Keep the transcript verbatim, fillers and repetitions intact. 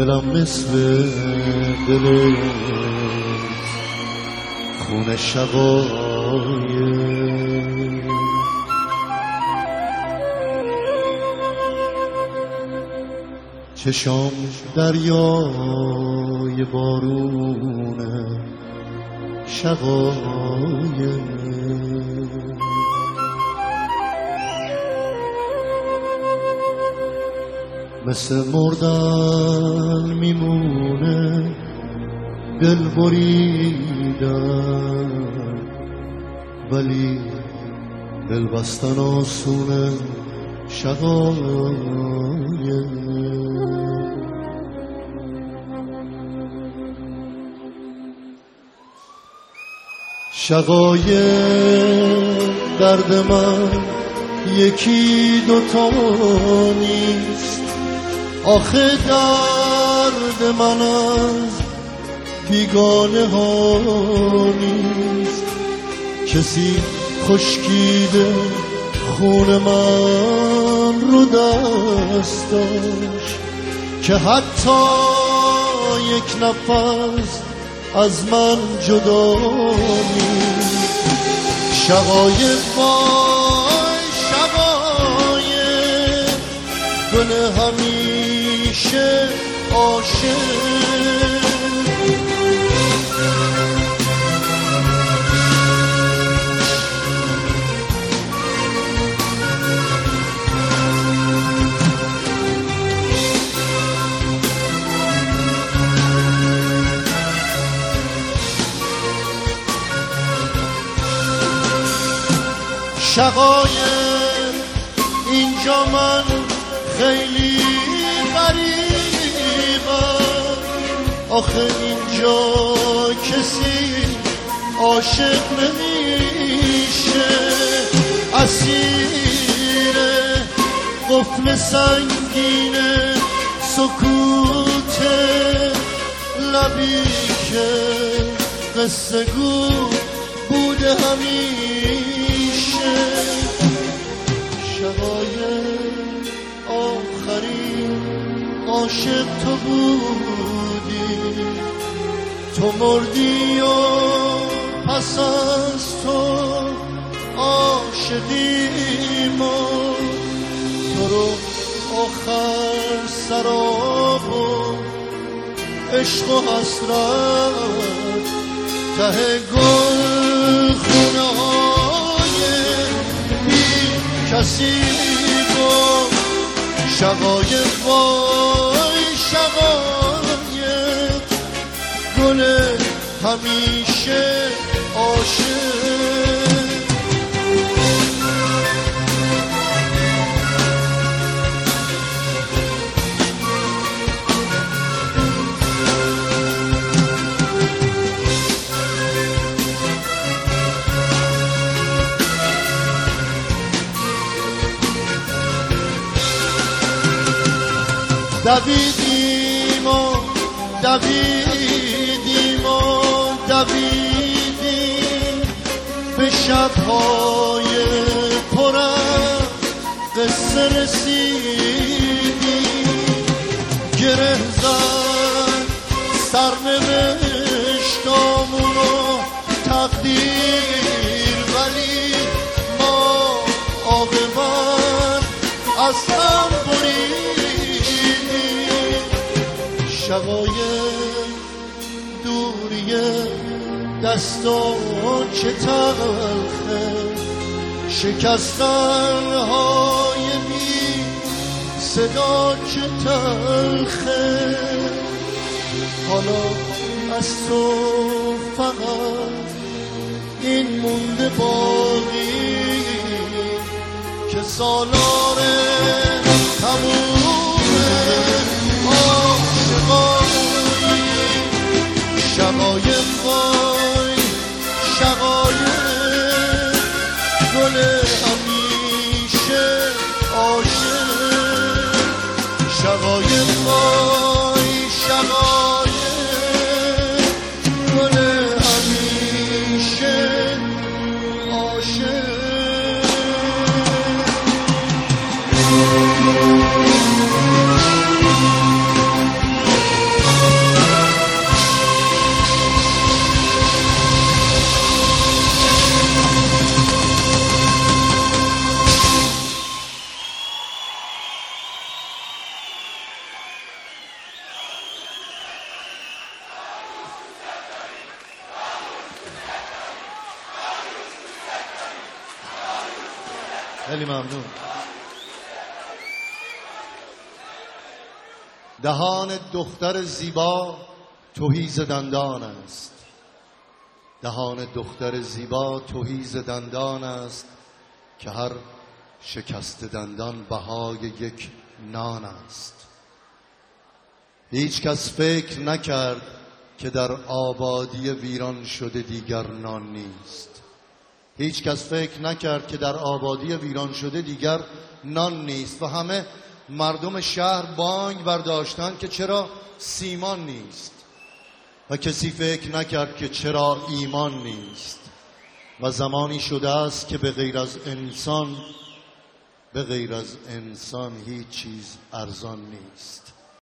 دلم مثل دل خون شقایق، چشام دریای بارونه شقایق، مثل مردن میمونه دل بریدن، ولی دل بستن آسونه شقایق. شقایق درد من یکی دوتا نیست، آخه درد من از بیگانه ها نیست. کسی خشکیده خون من رو دستش که حتی یک نفس از من جدا نیست. شقایق وای شقایق، گل همیشه عاشق. شقایق اینجا من خیلی غریبم، آخه اینجا کسی عاشق نمیشه. اسیر قفل سنگین سکوت لبی که قصه گو بوده همیشه. شقایق آخرین عاشق تو بودی، تو مردی و پس از تو عاشقی مرد. تو رو آخر سراب و عشق و حسرت ته گل خونه های بی کسی بود. شقایق وای شقایق، گل همیشه عاشق. دویدیم و دویدیم و دویدیم به شب‌های پر از قصه رسیدیم. گره زد سرنوشتامون و تقدیر، ولی ما عاقبت از هم برید. شقایق دوریه دستا چه تلخه، شکستن های بی صدا چه تلخه. حالا از تو فقط این مونده باقی که سالار تموم شقایق وای شقایق، گل همیشه عاشق. شقایق وای شقایق، گل همیشه عاشق. خیلی ممنون. دهان دختر زیبا تهی ز دندان است. دهان دختر زیبا تهی ز دندان است که هر شکست دندان بهای یک نان است. هیچ کس فکر نکرد که در آبادی ویران شده دیگر نان نیست. هیچ کس فکر نکرد که در آبادی ویران شده دیگر نان نیست و همه مردم شهر بانگ برداشتند که چرا سیمان نیست و کسی فکر نکرد که چرا ایمان نیست. و زمانی شده است که به غیر از انسان به غیر از انسان هیچ چیز ارزان نیست.